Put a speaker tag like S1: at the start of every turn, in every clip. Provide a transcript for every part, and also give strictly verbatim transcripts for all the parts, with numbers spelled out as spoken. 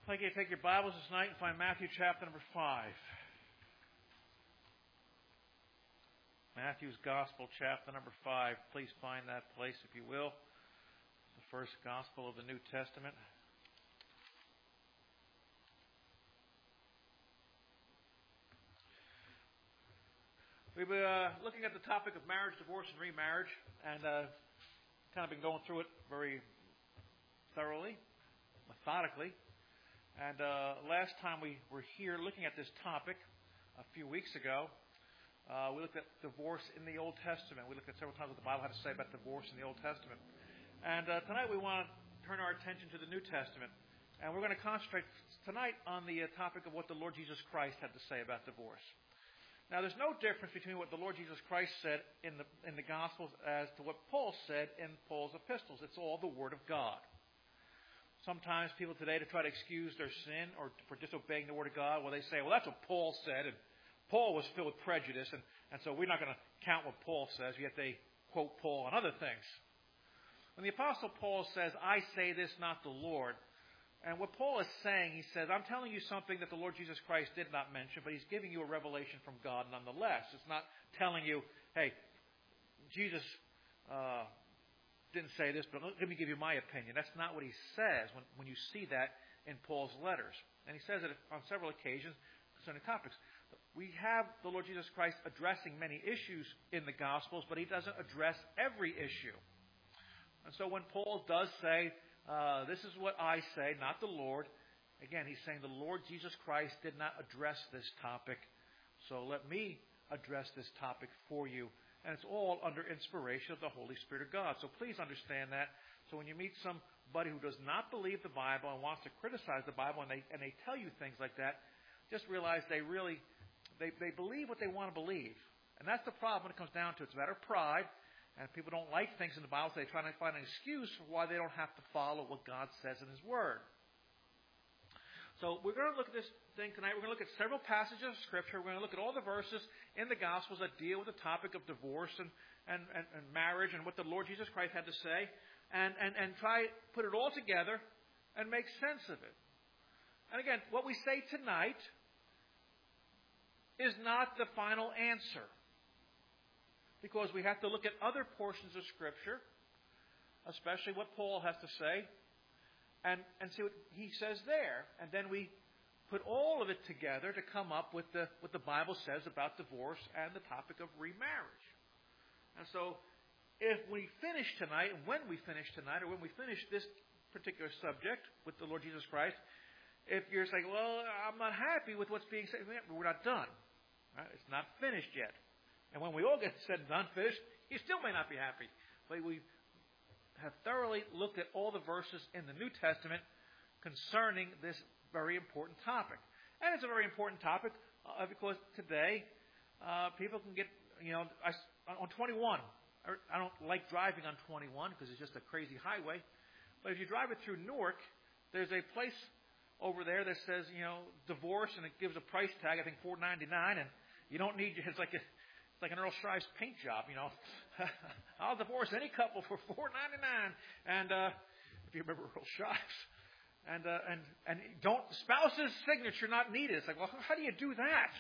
S1: I'd like you to take your Bibles this night and find Matthew chapter number five. Matthew's Gospel chapter number five. Please find that place if you will. The first Gospel of the New Testament. We've been uh, looking at the topic of marriage, divorce, and remarriage, and uh, kind of been going through it very thoroughly, methodically. And uh, last time we were here looking at this topic a few weeks ago, uh, we looked at divorce in the Old Testament. We looked at several times what the Bible had to say about divorce in the Old Testament. And uh, tonight we want to turn our attention to the New Testament. And we're going to concentrate tonight on the uh, topic of what the Lord Jesus Christ had to say about divorce. Now, there's no difference between what the Lord Jesus Christ said in the in the Gospels as to what Paul said in Paul's epistles. It's all the Word of God. Sometimes people today, to try to excuse their sin or for disobeying the Word of God, well, they say, well, that's what Paul said, and Paul was filled with prejudice, and, and so we're not going to count what Paul says, yet they quote Paul on other things. When the Apostle Paul says, I say this, not the Lord, and what Paul is saying, he says, I'm telling you something that the Lord Jesus Christ did not mention, but he's giving you a revelation from God nonetheless. It's not telling you, hey, Jesus uh, didn't say this, but let me give you my opinion. That's not what he says when, when you see that in Paul's letters. And he says it on several occasions concerning topics. We have the Lord Jesus Christ addressing many issues in the Gospels, but he doesn't address every issue. And so when Paul does say, uh, this is what I say, not the Lord, again, he's saying the Lord Jesus Christ did not address this topic, so let me address this topic for you. And it's all under inspiration of the Holy Spirit of God. So please understand that. So when you meet somebody who does not believe the Bible and wants to criticize the Bible, and they and they tell you things like that, just realize they really they, they believe what they want to believe. And that's the problem when it comes down to it. It's a matter of pride. And people don't like things in the Bible, so they try to find an excuse for why they don't have to follow what God says in His Word. So we're going to look at this thing tonight. We're going to look at several passages of Scripture. We're going to look at all the verses in the Gospels that deal with the topic of divorce and, and, and, and marriage and what the Lord Jesus Christ had to say, and, and, and try to put it all together and make sense of it. And again, what we say tonight is not the final answer, because we have to look at other portions of Scripture, especially what Paul has to say, And, and see what he says there. And then we put all of it together to come up with the, what the Bible says about divorce and the topic of remarriage. And so if we finish tonight, and when we finish tonight, or when we finish this particular subject with the Lord Jesus Christ, if you're saying, well, I'm not happy with what's being said, we're not done. Right? It's not finished yet. And when we all get said and done, finished, you still may not be happy. But we have thoroughly looked at all the verses in the New Testament concerning this very important topic. And it's a very important topic uh, because today uh, people can get, you know, I, on twenty-one, I don't like driving on twenty-one because it's just a crazy highway. But if you drive it through Newark, there's a place over there that says, you know, divorce, and it gives a price tag, I think four ninety-nine, and you don't need, it's like a, it's like an Earl Shives paint job, you know. I'll divorce any couple for four ninety-nine. And uh, if you remember Earl Shives. And, uh, and, and don't, spouse's signature not needed. It's like, well, how do you do that?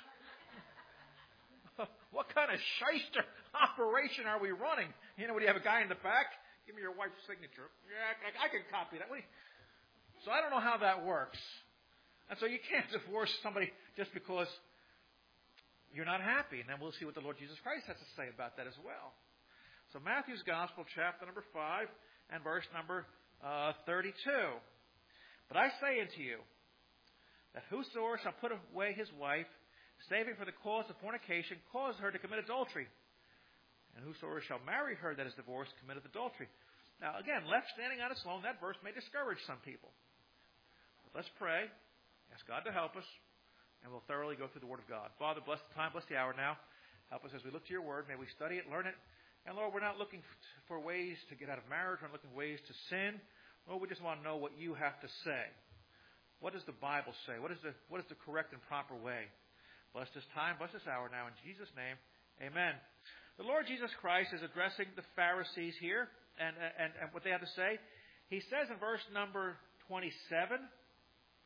S1: What kind of shyster operation are we running? You know, when you have a guy in the back, give me your wife's signature. Yeah, I, I can copy that. What do you, so I don't know how that works. And so you can't divorce somebody just because you're not happy. And then we'll see what the Lord Jesus Christ has to say about that as well. So Matthew's Gospel, chapter number five, and verse number uh, thirty-two. But I say unto you, that whosoever shall put away his wife, saving for the cause of fornication, cause her to commit adultery. And whosoever shall marry her that is divorced, committeth adultery. Now again, left standing on its own, that verse may discourage some people. But let's pray, ask God to help us, and we'll thoroughly go through the Word of God. Father, bless the time, bless the hour now. Help us as we look to your Word. May we study it, learn it. And Lord, we're not looking for ways to get out of marriage. We're not looking for ways to sin. Lord, we just want to know what you have to say. What does the Bible say? What is the, what is the correct and proper way? Bless this time, bless this hour now. In Jesus' name, amen. The Lord Jesus Christ is addressing the Pharisees here and, and, and what they have to say. He says in verse number twenty-seven,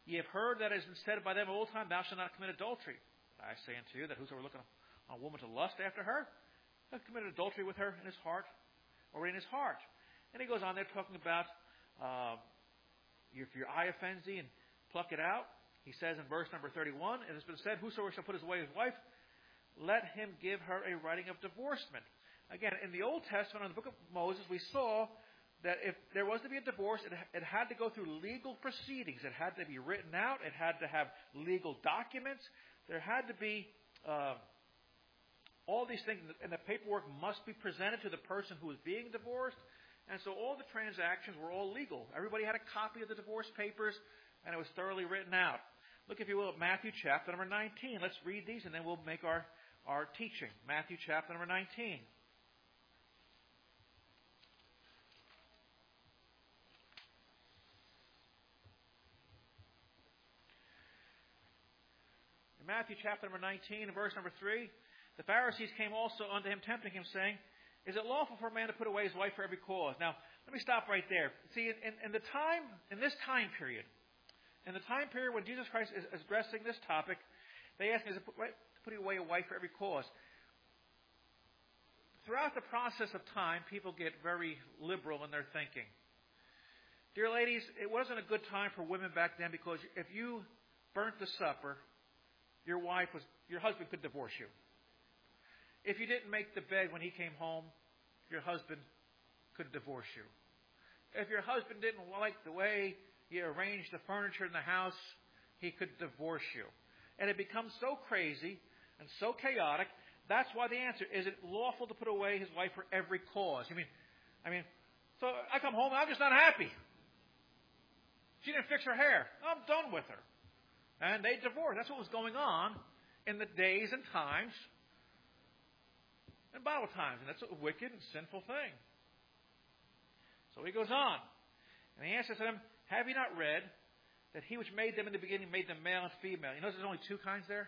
S1: Ye have heard that it has been said by them of old time, Thou shalt not commit adultery. But I say unto you that whosoever looketh on a woman to lust after her, hath committed adultery with her in his heart, or in his heart. And he goes on there talking about uh, if your eye offends thee, and pluck it out. He says in verse number thirty-one, It has been said, Whosoever shall put away his wife, let him give her a writing of divorcement. Again, in the Old Testament, in the book of Moses, we saw that if there was to be a divorce, it, it had to go through legal proceedings. It had to be written out. It had to have legal documents. There had to be uh, all these things, and the paperwork must be presented to the person who is being divorced. And so all the transactions were all legal. Everybody had a copy of the divorce papers, and it was thoroughly written out. Look, if you will, at Matthew chapter number nineteen. Let's read these, and then we'll make our, our teaching. Matthew chapter number nineteen. In Matthew chapter number nineteen, verse number three, the Pharisees came also unto him, tempting him, saying, Is it lawful for a man to put away his wife for every cause? Now, let me stop right there. See, in, in the time, in this time period, in the time period when Jesus Christ is addressing this topic, they ask him, is it putting away a wife for every cause? Throughout the process of time, people get very liberal in their thinking. Dear ladies, it wasn't a good time for women back then, because if you burnt the supper, your wife was, your husband could divorce you. If you didn't make the bed when he came home, your husband could divorce you. If your husband didn't like the way you arranged the furniture in the house, he could divorce you. And it becomes so crazy and so chaotic. That's why the answer is: it lawful to put away his wife for every cause? I mean, I mean, so I come home and I'm just not happy. She didn't fix her hair. I'm done with her. And they divorced. That's what was going on in the days and times in Bible times. And that's a wicked and sinful thing. So he goes on. And he answers them, Have ye not read that he which made them in the beginning made them male and female? You notice there's only two kinds there?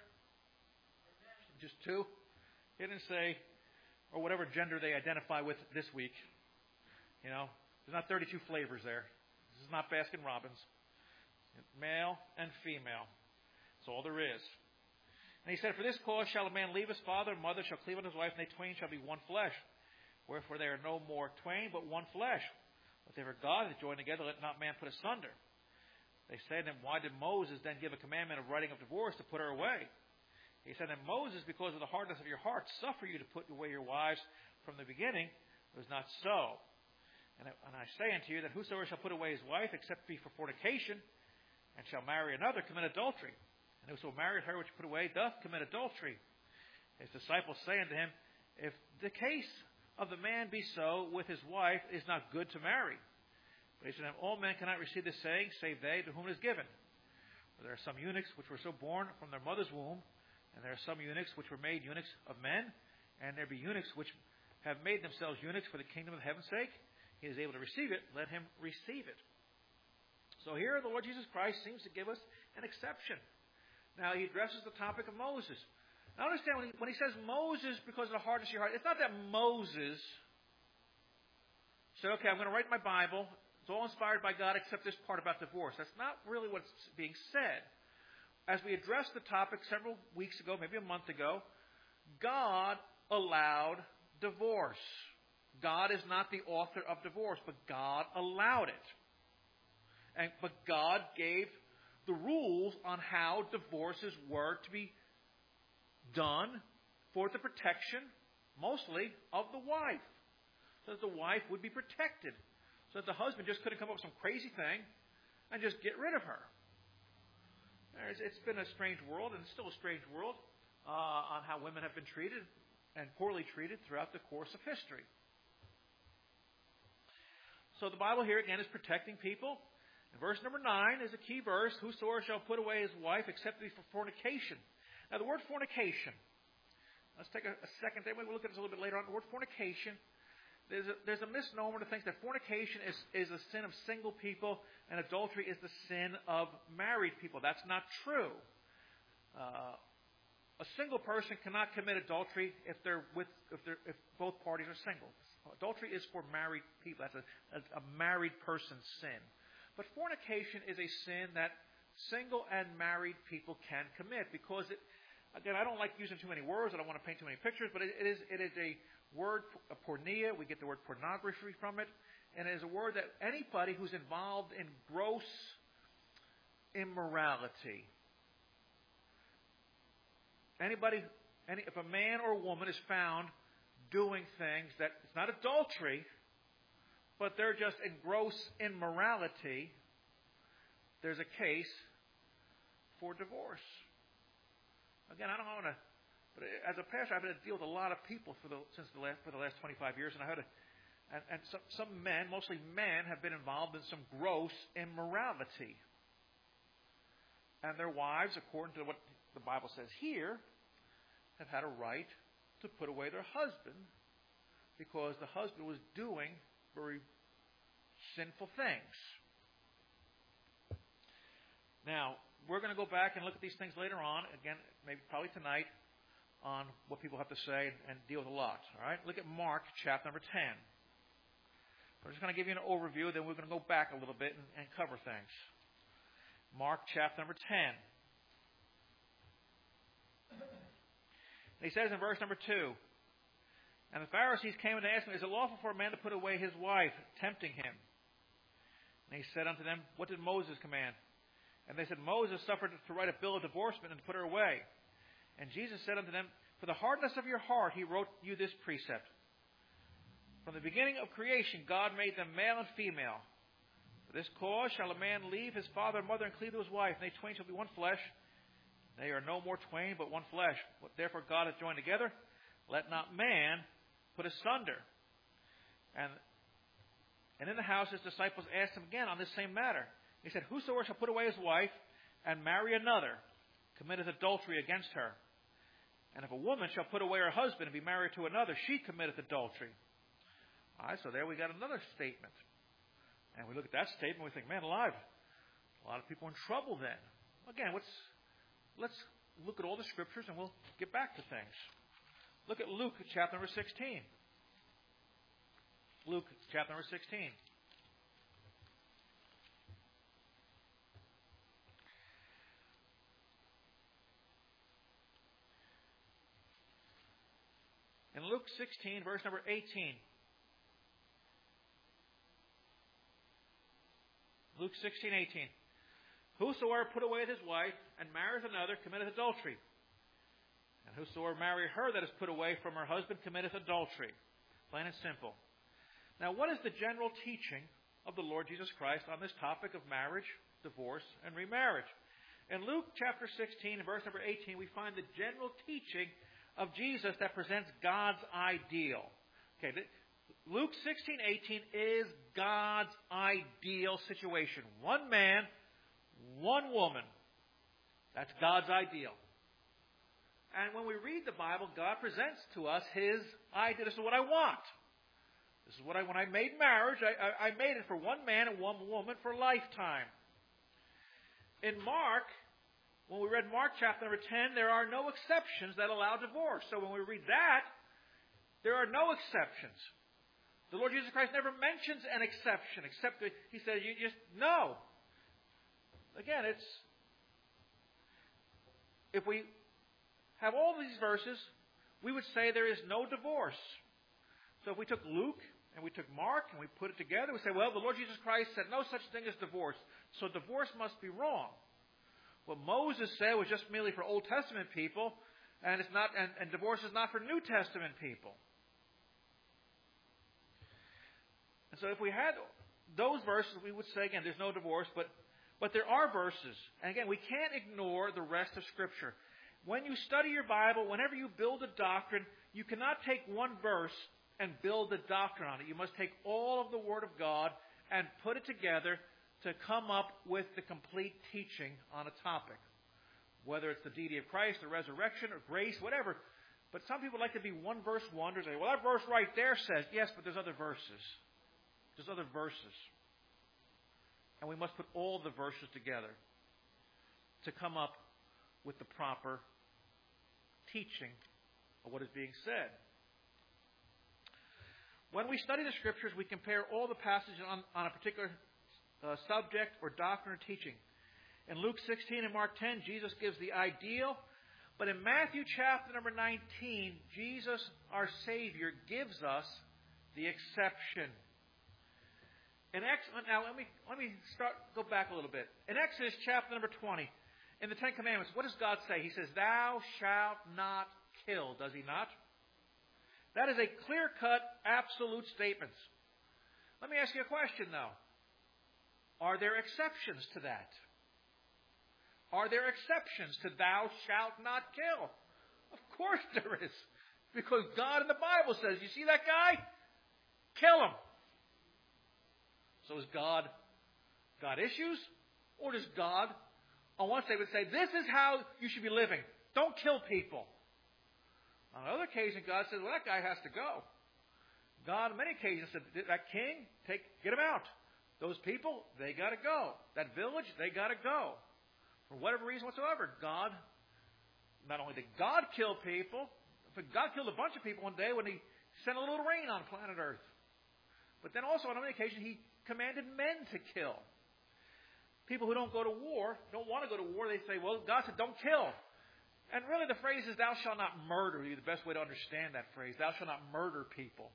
S1: Just two? He didn't say, or whatever gender they identify with this week. You know, there's not thirty-two flavors there. This is not Baskin Robbins. Male and female. That's all there is. And he said, For this cause shall a man leave his father and mother, shall cleave unto his wife, and they twain shall be one flesh. Wherefore they are no more twain, but one flesh. Whatever God hath joined together, let not man put asunder. They said, Then why did Moses then give a commandment of writing of divorce to put her away? He said, And Moses, because of the hardness of your heart, suffer you to put away your wives from the beginning. It was not so. And I say unto you that whosoever shall put away his wife, except it be for fornication, and shall marry another, commit adultery. And whoso married her which put away doth commit adultery. His disciples say unto him, If the case of the man be so with his wife, is not good to marry. But he said, All men cannot receive this saying, save they to whom it is given. For there are some eunuchs which were so born from their mother's womb, and there are some eunuchs which were made eunuchs of men, and there be eunuchs which have made themselves eunuchs for the kingdom of heaven's sake. He is able to receive it, let him receive it. So here the Lord Jesus Christ seems to give us an exception. Now he addresses the topic of Moses. Now understand, when he, when he says Moses because of the hardness of your heart, it's not that Moses said, okay, I'm going to write my Bible. It's all inspired by God except this part about divorce. That's not really what's being said. As we addressed the topic several weeks ago, maybe a month ago, God allowed divorce. God is not the author of divorce, but God allowed it. And, but God gave the rules on how divorces were to be done for the protection, mostly, of the wife. So that the wife would be protected. So that the husband just couldn't come up with some crazy thing and just get rid of her. It's been a strange world, and it's still a strange world, uh, on how women have been treated and poorly treated throughout the course of history. So the Bible here again is protecting people. And verse number nine is a key verse. Whosoever shall put away his wife except it be for fornication. Now the word fornication, let's take a, a second there. We'll look at this a little bit later on. The word fornication, there's a, there's a misnomer to think that fornication is, is a sin of single people and adultery is the sin of married people. That's not true. Uh, a single person cannot commit adultery if they're with if they're if both parties are single. Adultery is for married people. That's a, a, a married person's sin. But fornication is a sin that single and married people can commit. Because, it, again, I don't like using too many words. I don't want to paint too many pictures. But it, it is it is a word, a porneia. We get the word pornography from it. And it is a word that anybody who's involved in gross immorality, anybody, any, if a man or a woman is found doing things that it's not adultery, but they're just in gross immorality, there's a case for divorce. Again, I don't want to, but as a pastor, I've had to deal with a lot of people for the since the last for the last twenty-five years, and I had to, and, and some some men, mostly men, have been involved in some gross immorality, and their wives, according to what the Bible says here, have had a right to put away their husband because the husband was doing very sinful things. Now, we're going to go back and look at these things later on, again, maybe probably tonight, on what people have to say and deal with a lot. All right? Look at Mark chapter number ten. We're just going to give you an overview, then we're going to go back a little bit and, and cover things. Mark chapter number ten. He says in verse number two, and the Pharisees came and asked him, is it lawful for a man to put away his wife, tempting him? And he said unto them, what did Moses command? And they said, Moses suffered to write a bill of divorcement and to put her away. And Jesus said unto them, for the hardness of your heart he wrote you this precept. From the beginning of creation God made them male and female. For this cause shall a man leave his father and mother and cleave to his wife, and they twain shall be one flesh. They are no more twain, but one flesh. What therefore God hath joined together, let not man put asunder. And, and in the house his disciples asked him again on this same matter. He said, whosoever shall put away his wife and marry another committeth adultery against her. And if a woman shall put away her husband and be married to another, she committeth adultery. All right, so there we got another statement. And we look at that statement, we think, man alive, a lot of people in trouble then. Again, let's, let's look at all the scriptures and we'll get back to things. Look at Luke chapter number sixteen. Luke chapter number sixteen. In Luke sixteen, verse number eighteen. Luke sixteen, eighteen. Whosoever put away his wife and marrieth another committeth adultery. And whosoever marry her that is put away from her husband committeth adultery. Plain and simple. Now, what is the general teaching of the Lord Jesus Christ on this topic of marriage, divorce, and remarriage? In Luke chapter sixteen, verse number eighteen, we find the general teaching of Jesus that presents God's ideal. Okay, Luke sixteen, eighteen is God's ideal situation. One man, one woman. That's God's ideal. And when we read the Bible, God presents to us His idea. This is what I want. This is what I, when I made marriage, I, I, I made it for one man and one woman for a lifetime. In Mark, when we read Mark chapter number ten, there are no exceptions that allow divorce. So when we read that, there are no exceptions. The Lord Jesus Christ never mentions an exception, except that He said, you just, no. Again, it's, if we have all these verses, we would say there is no divorce. So if we took Luke and we took Mark and we put it together, we say, well, the Lord Jesus Christ said no such thing as divorce. So divorce must be wrong. What Moses said was just merely for Old Testament people, and it's not, and, and divorce is not for New Testament people. And so if we had those verses, we would say, again, there's no divorce, but, but there are verses. And again, we can't ignore the rest of Scripture. When you study your Bible, whenever you build a doctrine, you cannot take one verse and build a doctrine on it. You must take all of the Word of God and put it together to come up with the complete teaching on a topic. Whether it's the deity of Christ, the resurrection, or grace, whatever. But some people like to be one verse wonders. They say, well, that verse right there says, yes, but there's other verses. There's other verses. And we must put all the verses together to come up with the proper teaching of what is being said. When we study the Scriptures, we compare all the passages on, on a particular uh, subject or doctrine or teaching. In Luke sixteen and Mark ten, Jesus gives the ideal. But in Matthew chapter number nineteen, Jesus, our Savior, gives us the exception. In Ex- now, let me let me start go back a little bit. In Exodus chapter number twenty, in the Ten Commandments, what does God say? He says, "Thou shalt not kill," does He not? That is a clear-cut, absolute statement. Let me ask you a question, though. Are there exceptions to that? Are there exceptions to "thou shalt not kill"? Of course there is. Because God in the Bible says, you see that guy? Kill him. So is God got issues? Or does God, on one side, would say, this is how you should be living. Don't kill people. On another occasion, God says, well, that guy has to go. God, on many occasions, said, that king, take, get him out. Those people, they got to go. That village, they got to go. For whatever reason whatsoever, God, not only did God kill people, but God killed a bunch of people one day when He sent a little rain on planet Earth. But then also, on another occasion, He commanded men to kill. People who don't go to war, don't want to go to war, they say, well, God said, don't kill. And really the phrase is, thou shalt not murder, would be the best way to understand that phrase. Thou shalt not murder people.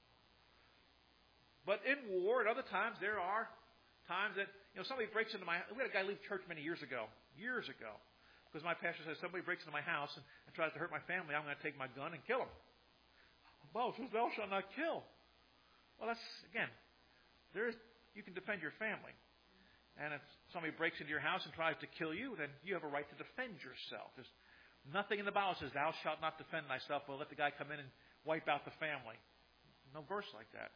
S1: But in war, at other times, there are times that, you know, somebody breaks into my... We had a guy leave church many years ago. Years ago. Because my pastor says, somebody breaks into my house and, and tries to hurt my family, I'm going to take my gun and kill him. Well, it says, thou shalt not kill. Well, that's, again, there is, you can defend your family. And if somebody breaks into your house and tries to kill you, then you have a right to defend yourself. There's nothing in the Bible that says, thou shalt not defend thyself, but let the guy come in and wipe out the family. No verse like that.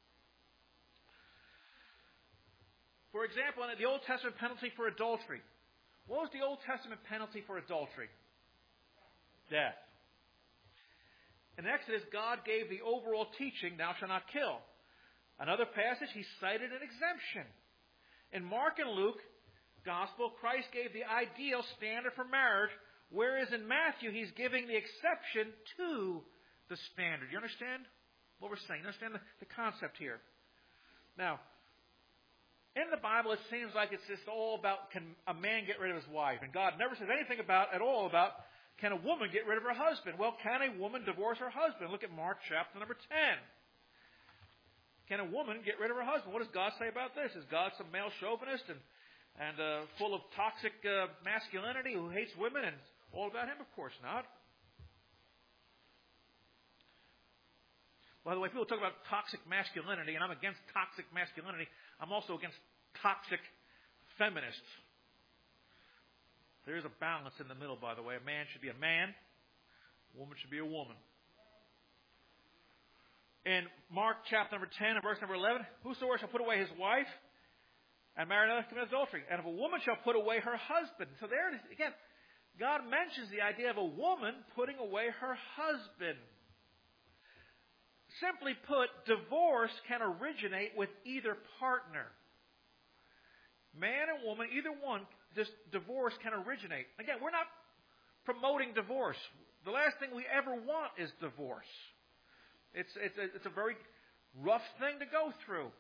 S1: For example, in the Old Testament penalty for adultery. What was the Old Testament penalty for adultery? Death. In Exodus, God gave the overall teaching, thou shalt not kill. Another passage, He cited an exemption. In Mark and Luke Gospel, Christ gave the ideal standard for marriage, whereas in Matthew, He's giving the exception to the standard. You understand what we're saying? You understand the, the concept here? Now, in the Bible, it seems like it's just all about, can a man get rid of his wife? And God never says anything about at all about, can a woman get rid of her husband? Well, can a woman divorce her husband? Look at Mark chapter number ten. Can a woman get rid of her husband? What does God say about this? Is God some male chauvinist and, and uh, full of toxic uh, masculinity who hates women and all about him? Of course not. By the way, people talk about toxic masculinity, and I'm against toxic masculinity. I'm also against toxic feminists. There is a balance in the middle, by the way. A man should be a man. A woman should be a woman. In Mark chapter number ten and verse number eleven, whosoever shall put away his wife and marry another commits adultery. And if a woman shall put away her husband. So there it is. Again, God mentions the idea of a woman putting away her husband. Simply put, divorce can originate with either partner. Man and woman, either one, this divorce can originate. Again, we're not promoting divorce. The last thing we ever want is divorce. It's, it's, a, it's a very rough thing to go through.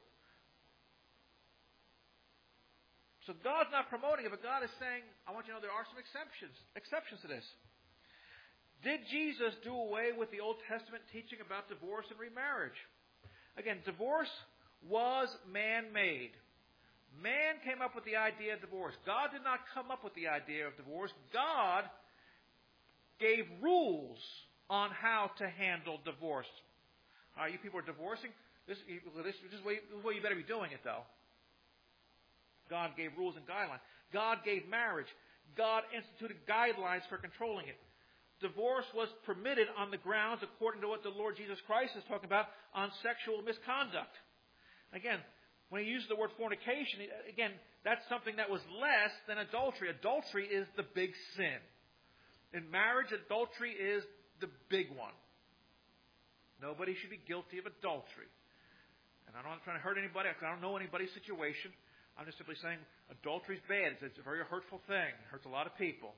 S1: So God's not promoting it, but God is saying, I want you to know there are some exceptions, exceptions to this. Did Jesus do away with the Old Testament teaching about divorce and remarriage? Again, divorce was man-made. Man came up with the idea of divorce. God did not come up with the idea of divorce. God gave rules on how to handle divorce. All right, you people are divorcing? This, this, this is the way, this is the way you better be doing it, though. God gave rules and guidelines. God gave marriage. God instituted guidelines for controlling it. Divorce was permitted on the grounds, according to what the Lord Jesus Christ is talking about, on sexual misconduct. Again, when he uses the word fornication, again, that's something that was less than adultery. Adultery is the big sin. In marriage, adultery is the big one. Nobody should be guilty of adultery. And I'm not trying to hurt anybody. I don't know anybody's situation. I'm just simply saying adultery is bad. It's a very hurtful thing. It hurts a lot of people.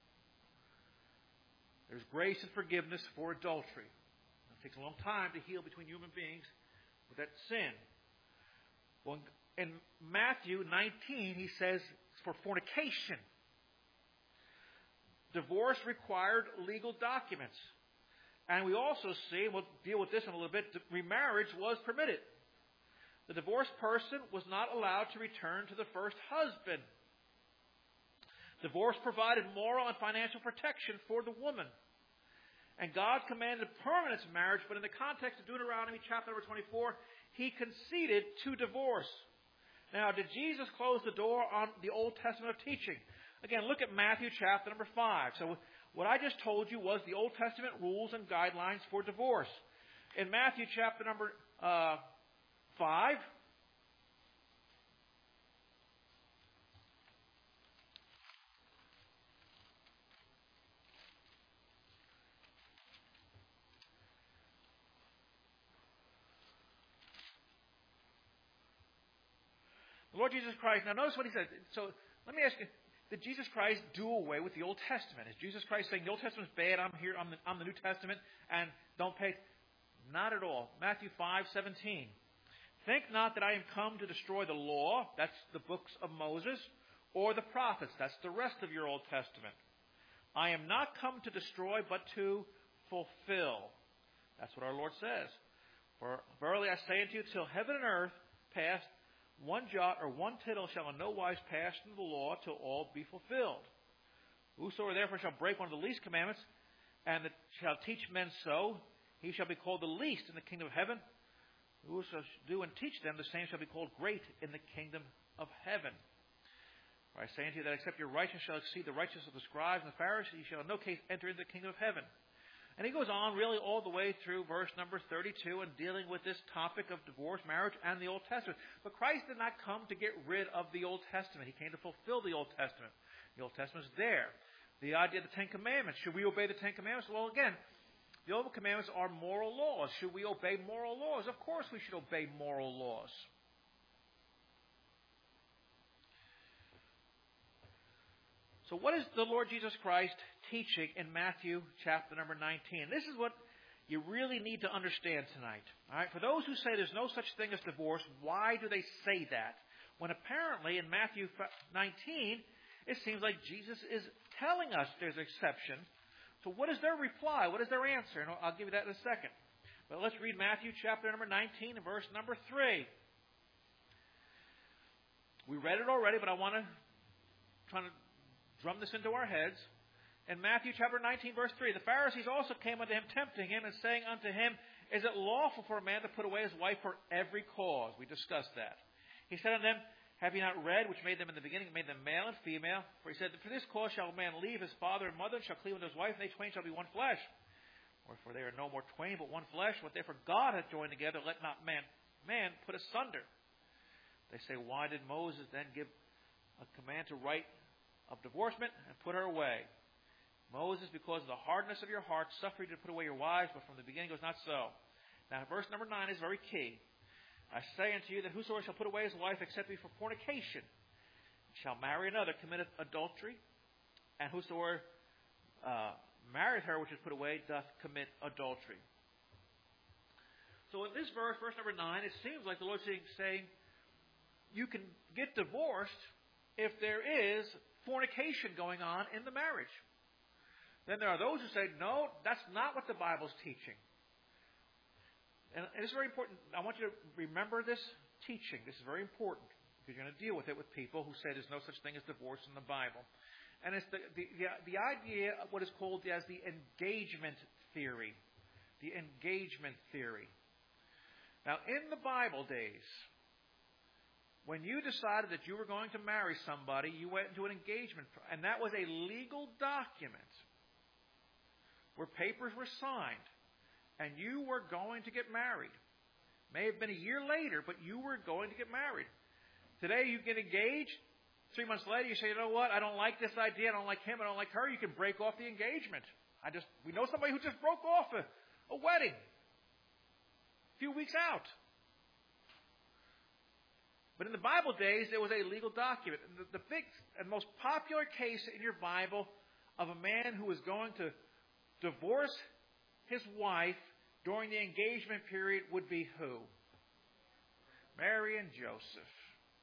S1: There's grace and forgiveness for adultery. It takes a long time to heal between human beings with that sin. Well, in Matthew nineteen, he says for fornication. Divorce required legal documents. And we also see, and we'll deal with this in a little bit, remarriage was permitted. The divorced person was not allowed to return to the first husband. Divorce provided moral and financial protection for the woman. And God commanded permanence of marriage, but in the context of Deuteronomy chapter number twenty-four, He conceded to divorce. Now, did Jesus close the door on the Old Testament of teaching? Again, look at Matthew chapter number five. So what I just told you was the Old Testament rules and guidelines for divorce. In Matthew chapter number uh, five, the Lord Jesus Christ, now notice what He said. So let me ask you, did Jesus Christ do away with the Old Testament? Is Jesus Christ saying the Old Testament is bad, I'm here, I'm the, I'm the New Testament, and don't pay? Not at all. Matthew five seventeen. Think not that I am come to destroy the law, that's the books of Moses, or the prophets, that's the rest of your Old Testament. I am not come to destroy, but to fulfill. That's what our Lord says. For verily I say unto you, till heaven and earth pass, one jot or one tittle shall in no wise pass from the law till all be fulfilled. Whosoever therefore shall break one of the least commandments, and that shall teach men so, he shall be called the least in the kingdom of heaven. Whoso shall do and teach them, the same shall be called great in the kingdom of heaven. For I say unto you that except your righteousness shall exceed the righteousness of the scribes and the Pharisees, ye shall in no case enter into the kingdom of heaven. And he goes on really all the way through verse number thirty-two and dealing with this topic of divorce, marriage, and the Old Testament. But Christ did not come to get rid of the Old Testament. He came to fulfill the Old Testament. The Old Testament is there. The idea of the Ten Commandments. Should we obey the Ten Commandments? Well, again, the Old Commandments are moral laws. Should we obey moral laws? Of course we should obey moral laws. So what is the Lord Jesus Christ teaching in Matthew chapter number nineteen? This is what you really need to understand tonight. All right? For those who say there's no such thing as divorce, why do they say that? When apparently in Matthew nineteen, it seems like Jesus is telling us there's an exception. So what is their reply? What is their answer? And I'll give you that in a second. But let's read Matthew chapter number nineteen and verse number three. We read it already, but I want to try to drum this into our heads. In Matthew chapter nineteen, verse three, the Pharisees also came unto him, tempting him, and saying unto him, Is it lawful for a man to put away his wife for every cause? We discussed that. He said unto them, Have ye not read, which made them in the beginning, made them male and female? For he said, For this cause shall a man leave his father and mother, and shall cleave unto his wife, and they twain shall be one flesh. Wherefore they are no more twain, but one flesh. What therefore God hath joined together, let not man, man put asunder. They say, Why did Moses then give a command to write of divorcement and put her away? Moses, because of the hardness of your heart, suffered you to put away your wives, but from the beginning it was not so. Now, verse number nine is very key. I say unto you that whosoever shall put away his wife except be for fornication, shall marry another, committeth adultery, and whosoever uh, marrieth her which is put away doth commit adultery. So in this verse, verse number nine, it seems like the Lord is saying you can get divorced if there is fornication going on in the marriage. Then there are those who say, no, that's not what the Bible's teaching. And it's very important. I want you to remember this teaching. This is very important because you're going to deal with it with people who say there's no such thing as divorce in the Bible. And it's the, the, the, the idea of what is called as the engagement theory. The engagement theory. Now, in the Bible days, when you decided that you were going to marry somebody, you went into an engagement, and that was a legal document where papers were signed, and you were going to get married. May have been a year later, but you were going to get married. Today, you get engaged. Three months later, you say, you know what? I don't like this idea. I don't like him. I don't like her. You can break off the engagement. I just we know somebody who just broke off a, a wedding a few weeks out. But in the Bible days, there was a legal document. And the, the big and most popular case in your Bible of a man who was going to divorce his wife during the engagement period would be who? Mary and Joseph.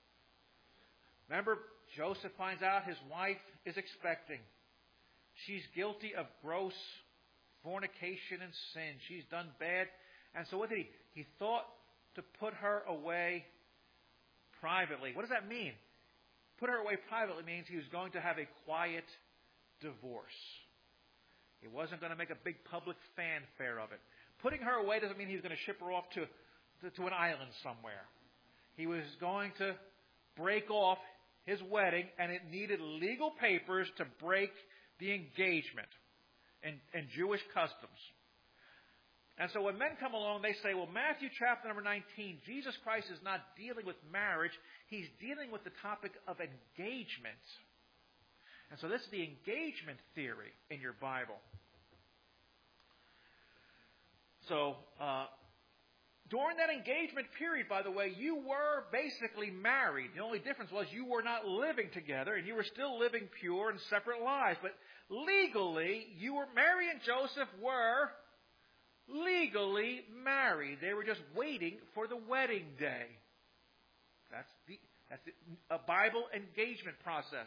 S1: Remember, Joseph finds out his wife is expecting. She's guilty of gross fornication and sin. She's done bad. And so what did he? He thought to put her away privately. What does that mean? Put her away privately means he was going to have a quiet divorce. He wasn't going to make a big public fanfare of it. Putting her away doesn't mean he was going to ship her off to, to, to an island somewhere. He was going to break off his wedding, and it needed legal papers to break the engagement in, in Jewish customs. And so when men come along, they say, well, Matthew chapter number nineteen, Jesus Christ is not dealing with marriage. He's dealing with the topic of engagement. And so this is the engagement theory in your Bible. So, uh, during that engagement period, by the way, you were basically married. The only difference was you were not living together, and you were still living pure and separate lives. But legally, you were Mary and Joseph were legally married. They were just waiting for the wedding day. That's the that's the, a Bible engagement process.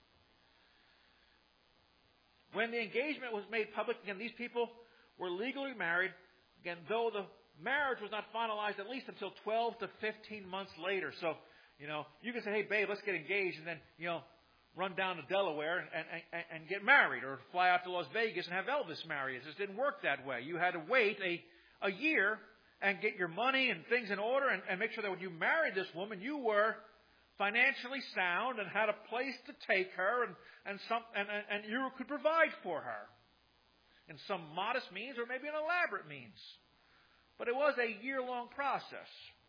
S1: When the engagement was made public, again, these people were legally married. Again, though the marriage was not finalized at least until twelve to fifteen months later. So, you know, you can say, hey, babe, let's get engaged, and then, you know, run down to Delaware and, and, and get married, or fly out to Las Vegas and have Elvis marry. It just didn't work that way. You had to wait a, a year and get your money and things in order and, and make sure that when you married this woman, you were financially sound and had a place to take her, and, and, some, and, and, and you could provide for her in some modest means or maybe an elaborate means. But it was a year-long process.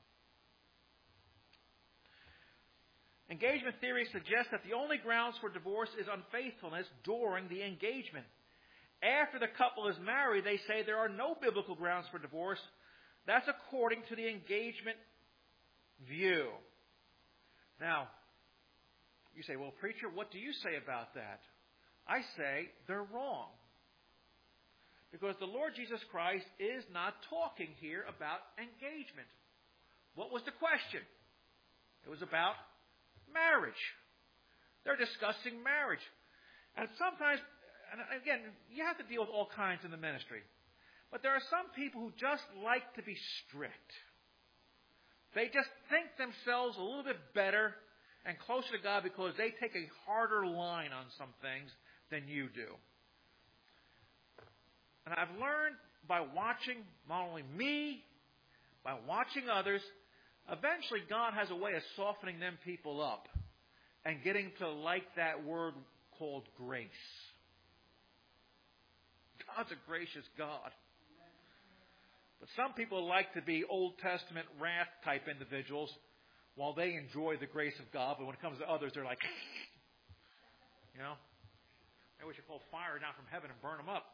S1: Engagement theory suggests that the only grounds for divorce is unfaithfulness during the engagement. After the couple is married, they say there are no biblical grounds for divorce. That's according to the engagement view. Now, you say, well, preacher, what do you say about that? I say they're wrong. Because the Lord Jesus Christ is not talking here about engagement. What was the question? It was about marriage. They're discussing marriage. And sometimes, and again, you have to deal with all kinds in the ministry. But there are some people who just like to be strict. They just think themselves a little bit better and closer to God because they take a harder line on some things than you do. And I've learned by watching not only me, by watching others, eventually God has a way of softening them people up and getting to like that word called grace. God's a gracious God. But some people like to be Old Testament wrath type individuals while they enjoy the grace of God. But when it comes to others, they're like, you know, maybe we should call fire down from heaven and burn them up.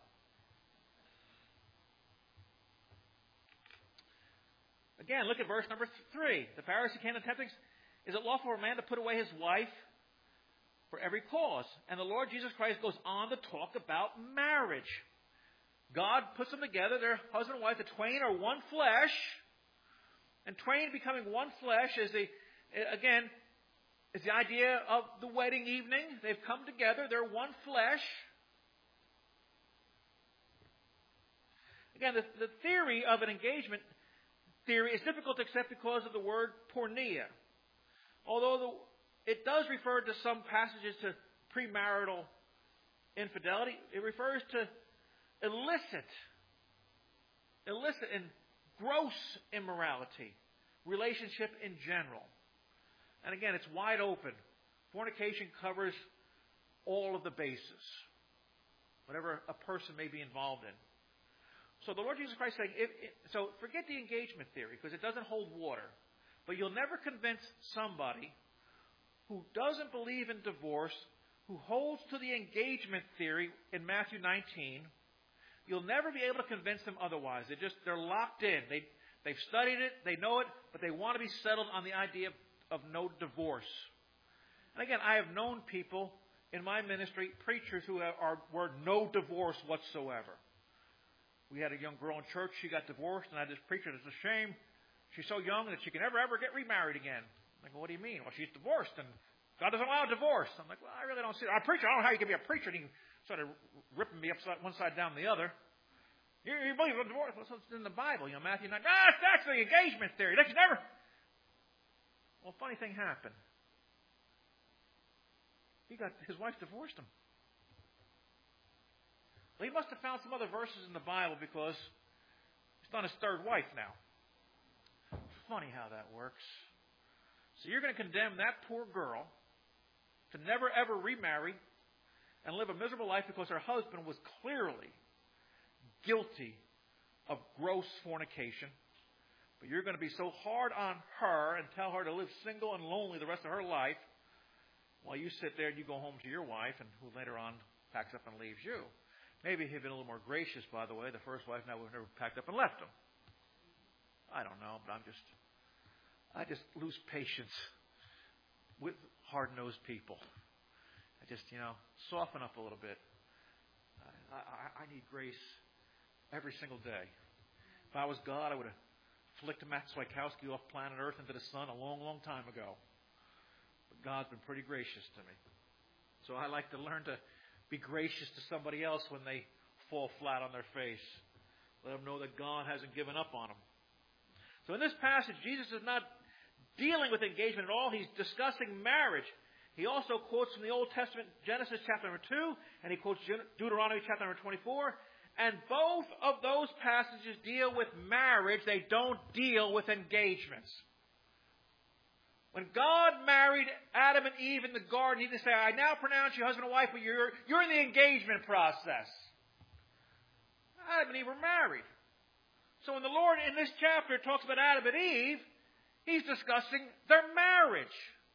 S1: Again, look at verse number three. The Pharisee came and tempted, is it lawful for a man to put away his wife for every cause? And the Lord Jesus Christ goes on to talk about marriage. God puts them together. They're husband and wife. The twain are one flesh. And twain becoming one flesh is the, again, is the idea of the wedding evening. They've come together. They're one flesh. Again, the, the theory of an engagement theory is difficult to accept because of the word porneia. Although the, it does refer to some passages to premarital infidelity, it refers to illicit, illicit and gross immorality, relationship in general. And again, it's wide open. Fornication covers all of the bases, whatever a person may be involved in. So the Lord Jesus Christ is saying, if, if, so forget the engagement theory because it doesn't hold water. But you'll never convince somebody who doesn't believe in divorce, who holds to the engagement theory in Matthew nineteen. You'll never be able to convince them otherwise. They're just, they're locked in. They, they've studied it, they know it, but they want to be settled on the idea of, of no divorce. And again, I have known people in my ministry, preachers who are, are were no divorce whatsoever. We had a young girl in church. She got divorced, and I had this preacher. It's a shame. She's so young that she can never, ever get remarried again. I go, what do you mean? Well, she's divorced, and God doesn't allow divorce. I'm like, well, I really don't see it. I'm a preacher. I don't know how you can be a preacher and you sort of ripping me upside one side down the other. You, you believe in divorce? Well, it's in the Bible. You know, Matthew nine. Ah, that's the engagement theory. That you never. Well, funny thing happened. He got his wife divorced him. Well, he must have found some other verses in the Bible because he's on his third wife now. Funny how that works. So you're going to condemn that poor girl to never ever remarry and live a miserable life because her husband was clearly guilty of gross fornication. But you're going to be so hard on her and tell her to live single and lonely the rest of her life while you sit there and you go home to your wife and who later on packs up and leaves you. Maybe he'd been a little more gracious, by the way. The first wife now would have never packed up and left him. I don't know, but I'm just, I just lose patience with hard-nosed people. I just, you know, soften up a little bit. I, I, I need grace every single day. If I was God, I would have flicked Matt Swikowski off planet Earth into the sun a long, long time ago. But God's been pretty gracious to me. So I like to learn to be gracious to somebody else when they fall flat on their face. Let them know that God hasn't given up on them. So in this passage, Jesus is not dealing with engagement at all. He's discussing marriage. He also quotes from the Old Testament, Genesis chapter number two, and he quotes Deuteronomy chapter number twenty-four. And both of those passages deal with marriage. They don't deal with engagements. When God married Adam and Eve in the garden, He didn't say, I now pronounce you husband and wife, but you're, you're in the engagement process. Adam and Eve were married. So when the Lord in this chapter talks about Adam and Eve, He's discussing their marriage.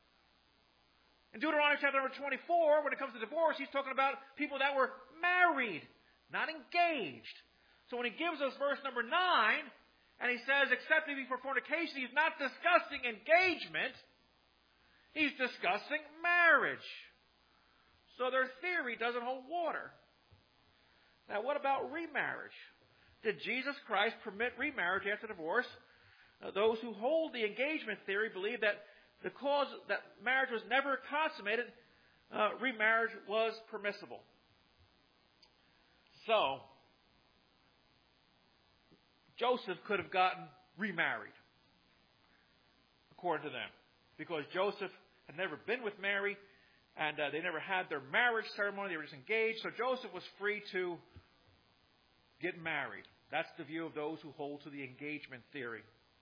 S1: In Deuteronomy chapter number twenty-four, when it comes to divorce, He's talking about people that were married, not engaged. So when He gives us verse number nine, and He says, except it be for fornication, He's not discussing engagement. He's discussing marriage. So their theory doesn't hold water. Now, what about remarriage? Did Jesus Christ permit remarriage after divorce? Uh, those who hold the engagement theory believe that the cause that marriage was never consummated, uh, remarriage was permissible. So, Joseph could have gotten remarried, according to them, because Joseph had never been with Mary, and uh, they never had their marriage ceremony. They were just engaged, so Joseph was free to get married. That's the view of those who hold to the engagement theory.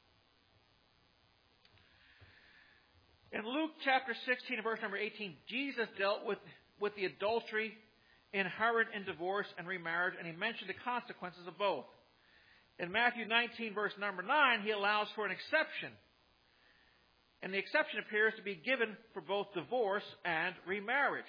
S1: In Luke chapter sixteen, verse number eighteen, Jesus dealt with, with the adultery inherent in divorce and remarriage, and He mentioned the consequences of both. In Matthew nineteen, verse number nine, He allows for an exception. And the exception appears to be given for both divorce and remarriage.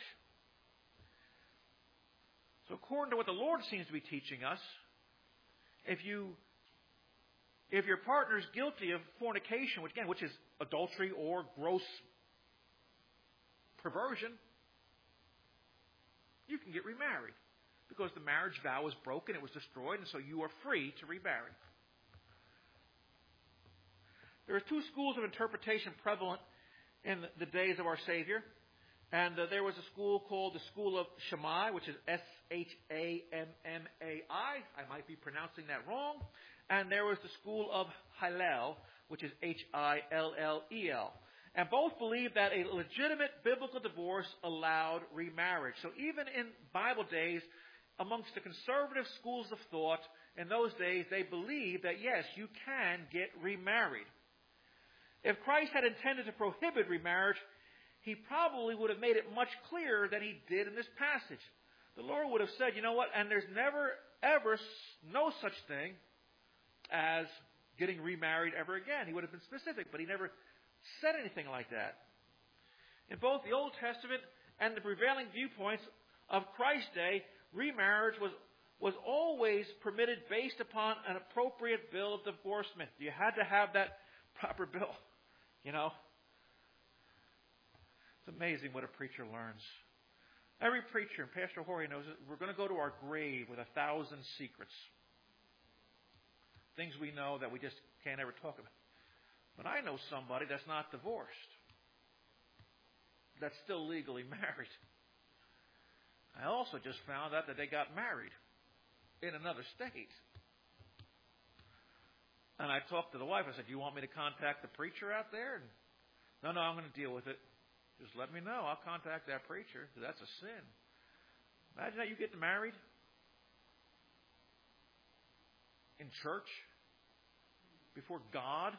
S1: So according to what the Lord seems to be teaching us, if you if your partner is guilty of fornication, which again, which is adultery or gross perversion, you can get remarried. Because the marriage vow was broken, it was destroyed, and so you are free to remarry. There are two schools of interpretation prevalent in the days of our Savior. And uh, there was a school called the School of Shammai, which is S H A M M A I. I might be pronouncing that wrong. And there was the School of Hillel, which is H I L L E L. And both believed that a legitimate biblical divorce allowed remarriage. So even in Bible days, amongst the conservative schools of thought, in those days, they believed that, yes, you can get remarried. If Christ had intended to prohibit remarriage, He probably would have made it much clearer than He did in this passage. The Lord would have said, you know what, and there's never, ever, no such thing as getting remarried ever again. He would have been specific, but He never said anything like that. In both the Old Testament and the prevailing viewpoints of Christ's day, remarriage was, was always permitted based upon an appropriate bill of divorcement. You had to have that proper bill, you know. It's amazing what a preacher learns. Every preacher, and Pastor Jorge knows it, we're going to go to our grave with a thousand secrets. Things we know that we just can't ever talk about. But I know somebody that's not divorced. that's still legally married. I also just found out that they got married in another state. And I talked to the wife. I said, do you want me to contact the preacher out there? And, no, no, I'm going to deal with it. Just let me know. I'll contact that preacher. That's a sin. Imagine that you get married in church before God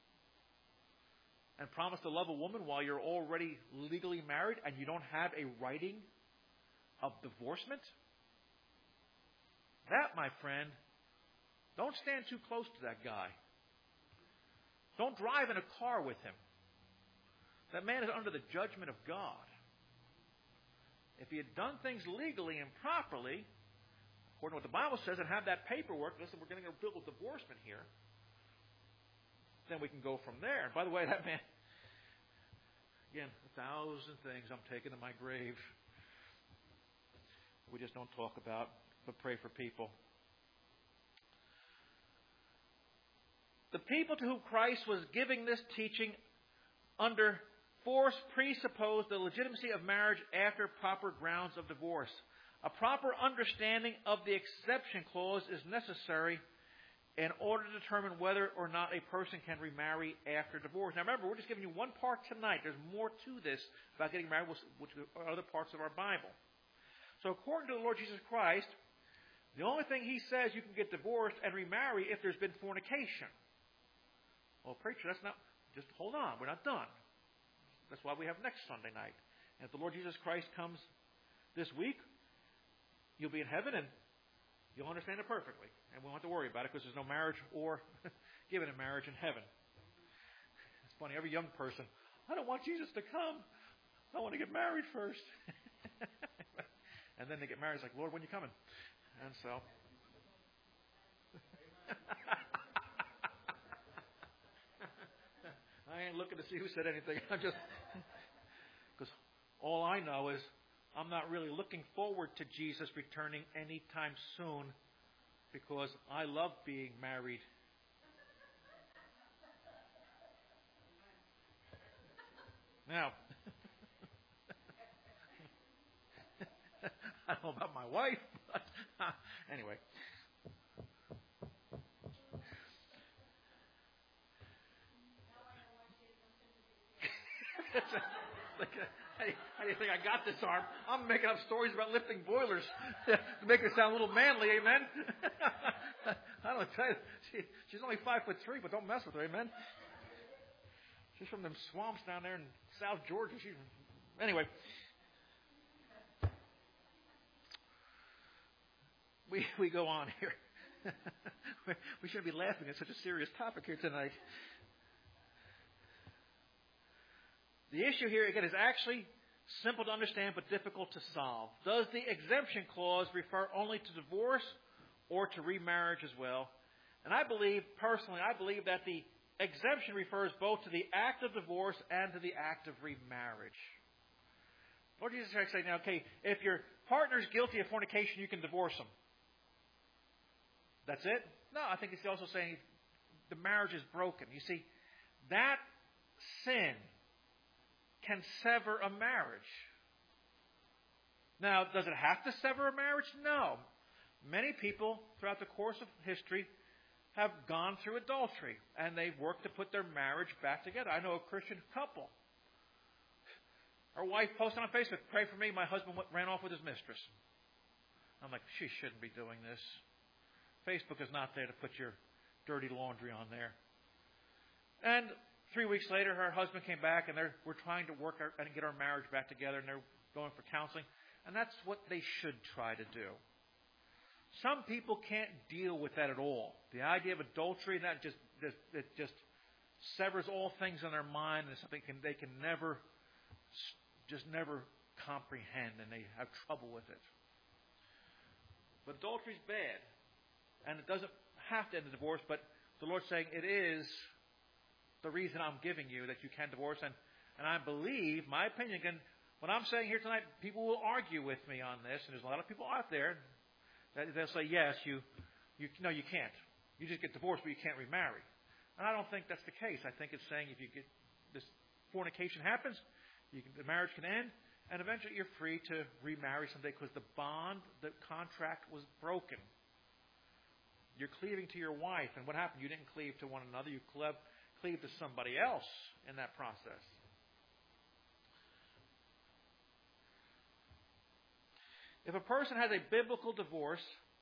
S1: and promise to love a woman while you're already legally married and you don't have a writing of divorcement. That, my friend, don't stand too close to that guy. Don't drive in a car with him. That man is under the judgment of God. If he had done things legally and properly, according to what the Bible says, and have that paperwork, listen, we're getting a bill of divorcement here, then we can go from there. And by the way, that man, again, a thousand things I'm taking to my grave. We just don't talk about, but pray for people. The people to whom Christ was giving this teaching under force presupposed the legitimacy of marriage after proper grounds of divorce. A proper understanding of the exception clause is necessary in order to determine whether or not a person can remarry after divorce. Now remember, we're just giving you one part tonight. There's more to this about getting married, which are other parts of our Bible. So according to the Lord Jesus Christ, the only thing He says you can get divorced and remarry if there's been fornication. Well, preacher, that's not, just hold on, we're not done. That's why we have next Sunday night. And if the Lord Jesus Christ comes this week, you'll be in heaven and you'll understand it perfectly. And we won't have to worry about it because there's no marriage or given in marriage in heaven. It's funny, every young person, I don't want Jesus to come. I want to get married first. And then they get married. It's like, Lord, when are you coming? And so... I ain't looking to see who said anything. I'm just... Because all I know is I'm not really looking forward to Jesus returning anytime soon because I love being married. Now, I don't know about my wife, but anyway. Like, hey, how do you think I got this arm? I'm making up stories about lifting boilers to make her sound a little manly, amen? I don't tell you, she, she's only five foot three, but don't mess with her, amen? She's from them swamps down there in South Georgia. She's, anyway. We we go on here. We shouldn't be laughing at such a serious topic here tonight. The issue here, again, is actually simple to understand but difficult to solve. Does the exemption clause refer only to divorce or to remarriage as well? And I believe, personally, I believe that the exemption refers both to the act of divorce and to the act of remarriage. Lord Jesus Christ saying, now, okay, if your partner's guilty of fornication, you can divorce them. That's it? No, I think he's also saying the marriage is broken. You see, that sin can sever a marriage. Now, does it have to sever a marriage? No. Many people throughout the course of history have gone through adultery, and they've worked to put their marriage back together. I know a Christian couple. Her wife posted on Facebook, pray for me, my husband ran off with his mistress. I'm like, she shouldn't be doing this. Facebook is not there to put your dirty laundry on there. And three weeks later, her husband came back, and they're, we're trying to work our, and get our marriage back together, and they're going for counseling. And that's what they should try to do. Some people can't deal with that at all. The idea of adultery, that just, just it just severs all things in their mind, and it's something can, they can never, just never comprehend, and they have trouble with it. But adultery is bad. And it doesn't have to end in divorce, but the Lord's saying it is the reason I'm giving you that you can divorce. And, and I believe, my opinion, again, what I'm saying here tonight, people will argue with me on this, and there's a lot of people out there that they'll say, yes, you, you, no, you can't. You just get divorced, but you can't remarry. And I don't think that's the case. I think it's saying if you get this fornication happens, You can, the marriage can end, and eventually you're free to remarry someday because the bond, the contract was broken. You're cleaving to your wife, and what happened? You didn't cleave to one another. You cleave, cleave to somebody else in that process. If a person has a biblical divorce,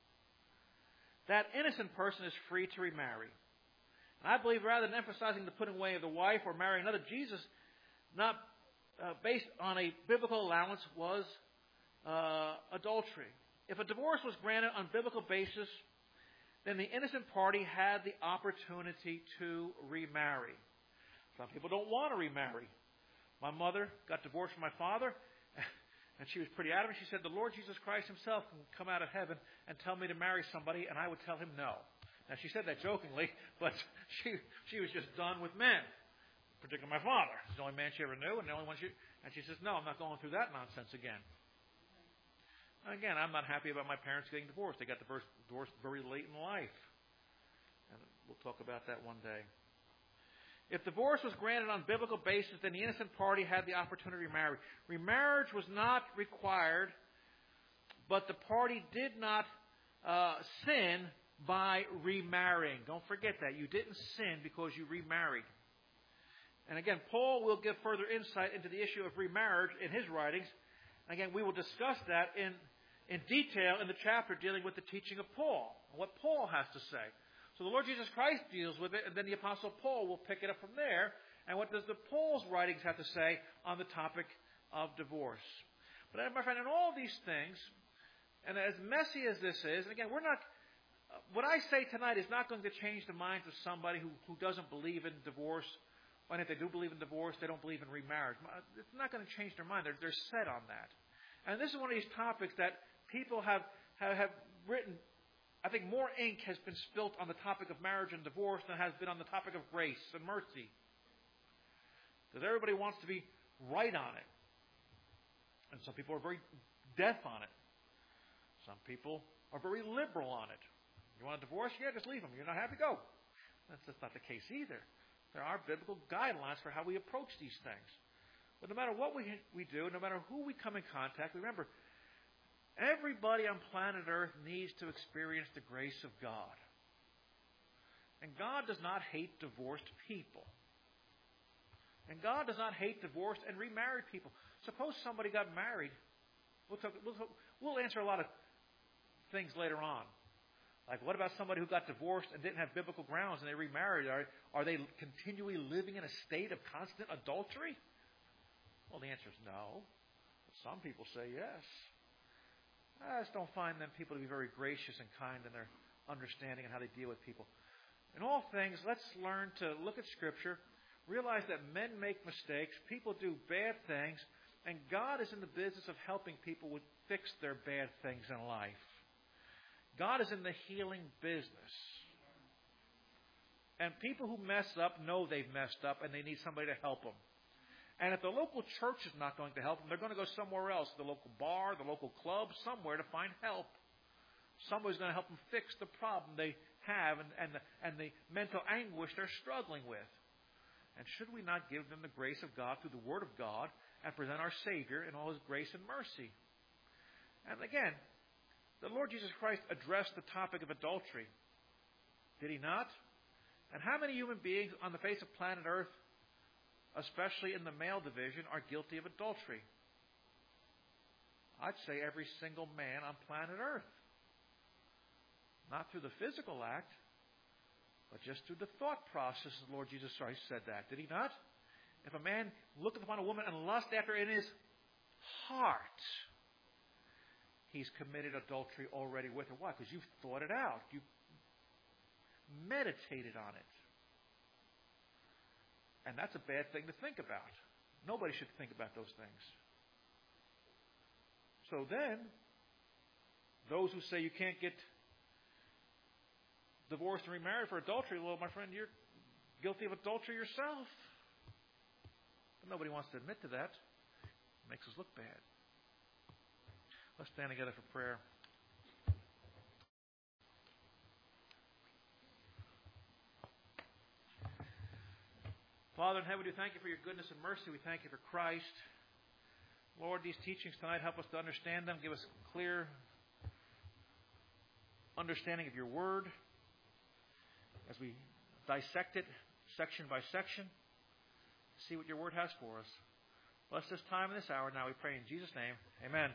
S1: that innocent person is free to remarry. And I believe rather than emphasizing the putting away of the wife or marrying another, Jesus, not uh, based on a biblical allowance, was uh, adultery. If a divorce was granted on biblical basis, then the innocent party had the opportunity to remarry. Some people don't want to remarry. My mother got divorced from my father, and she was pretty adamant. She said, the Lord Jesus Christ himself can come out of heaven and tell me to marry somebody, and I would tell him no. Now, she said that jokingly, but she she was just done with men, particularly my father. He's the only man she ever knew, and the only one she... And she says, no, I'm not going through that nonsense again. Again, I'm not happy about my parents getting divorced. They got divorced, divorced very late in life. And we'll talk about that one day. If divorce was granted on biblical basis, then the innocent party had the opportunity to remarry. Remarriage was not required, but the party did not uh, sin by remarrying. Don't forget that. You didn't sin because you remarried. And again, Paul will give further insight into the issue of remarriage in his writings. And again, we will discuss that in, in detail in the chapter dealing with the teaching of Paul, and what Paul has to say. So the Lord Jesus Christ deals with it, and then the Apostle Paul will pick it up from there. And what does the Paul's writings have to say on the topic of divorce? But my friend, in all these things, and as messy as this is, and again, we're not, what I say tonight is not going to change the minds of somebody who, who doesn't believe in divorce. And if they do believe in divorce, they don't believe in remarriage. It's not going to change their mind. They're, they're set on that. And this is one of these topics that people have, have, have written. I think more ink has been spilt on the topic of marriage and divorce than has been on the topic of grace and mercy. Because everybody wants to be right on it. And some people are very deaf on it. Some people are very liberal on it. You want a divorce? Yeah, just leave them. You're not happy? Go. That's, that's not the case either. There are biblical guidelines for how we approach these things. But no matter what we, we do, no matter who we come in contact, remember, everybody on planet Earth needs to experience the grace of God. And God does not hate divorced people. And God does not hate divorced and remarried people. Suppose somebody got married. We'll, talk, we'll, we'll answer a lot of things later on. Like, what about somebody who got divorced and didn't have biblical grounds and they remarried? Are, are they continually living in a state of constant adultery? Well, the answer is no. But some people say yes. I just don't find them people to be very gracious and kind in their understanding and how they deal with people. In all things, let's learn to look at Scripture, realize that men make mistakes, people do bad things, and God is in the business of helping people with fix their bad things in life. God is in the healing business. And people who mess up know they've messed up and they need somebody to help them. And if the local church is not going to help them, they're going to go somewhere else, the local bar, the local club, somewhere to find help. Somebody's going to help them fix the problem they have and, and, the, and the mental anguish they're struggling with. And should we not give them the grace of God through the Word of God and present our Savior in all His grace and mercy? And again, the Lord Jesus Christ addressed the topic of adultery. Did He not? And how many human beings on the face of planet Earth, especially in the male division, are guilty of adultery? I'd say every single man on planet Earth. Not through the physical act, but just through the thought process. The Lord Jesus Christ said that. Did He not? If a man looketh upon a woman and lust after her in his heart, he's committed adultery already with her. Why? Because you've thought it out. You've meditated on it. And that's a bad thing to think about. Nobody should think about those things. So then, those who say you can't get divorced and remarried for adultery, well, my friend, you're guilty of adultery yourself. But nobody wants to admit to that. It makes us look bad. Let's stand together for prayer. Father in heaven, we do thank you for your goodness and mercy. We thank you for Christ. Lord, these teachings tonight, help us to understand them. Give us clear understanding of your word as we dissect it section by section. See what your word has for us. Bless this time and this hour. Now we pray in Jesus' name. Amen.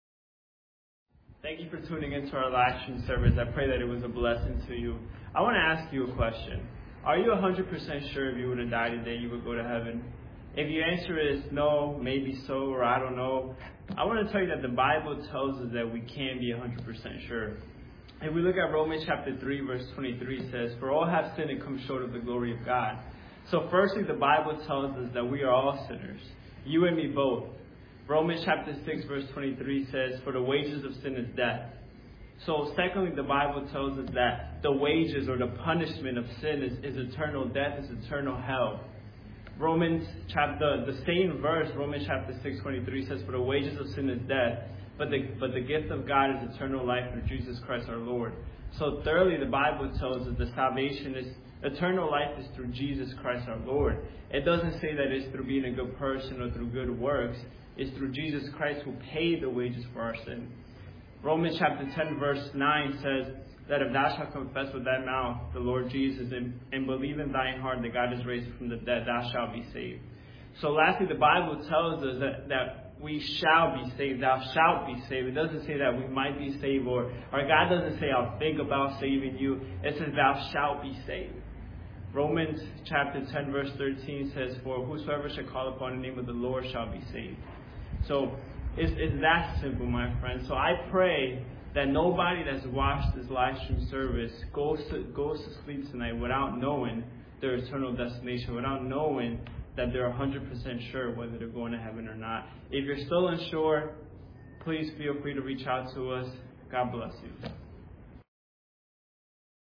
S2: Thank you for tuning into our live stream service. I pray that it was a blessing to you. I want to ask you a question. Are you one hundred percent sure if you would have died today, you would go to heaven? If your answer is no, maybe so, or I don't know, I want to tell you that the Bible tells us that we can be one hundred percent sure. If we look at Romans chapter three, verse twenty-three, it says, "For all have sinned and come short of the glory of God." So firstly, the Bible tells us that we are all sinners. You and me both. Romans chapter six, verse twenty-three says, "For the wages of sin is death." So secondly, the Bible tells us that the wages or the punishment of sin is, is eternal death, is eternal hell. Romans chapter, the same verse, Romans chapter six, twenty-three says, "For the wages of sin is death, but the, but the gift of God is eternal life through Jesus Christ our Lord." So thirdly, the Bible tells us that salvation is, eternal life is through Jesus Christ our Lord. It doesn't say that it's through being a good person or through good works. It's through Jesus Christ who paid the wages for our sin. Romans chapter ten, verse nine says that if thou shalt confess with thy mouth the Lord Jesus and, and believe in thine heart that God is raised from the dead, thou shalt be saved. So lastly, the Bible tells us that, that we shall be saved. Thou shalt be saved. It doesn't say that we might be saved, or, or God doesn't say, "I'll think about saving you." It says, "Thou shalt be saved." Romans chapter ten, verse thirteen says, "For whosoever shall call upon the name of the Lord shall be saved." So it's, it's that simple, my friend. So I pray that nobody that's watched this live stream service goes to, goes to sleep tonight without knowing their eternal destination, without knowing that they're one hundred percent sure whether they're going to heaven or not. If you're still unsure, please feel free to reach out to us. God bless you.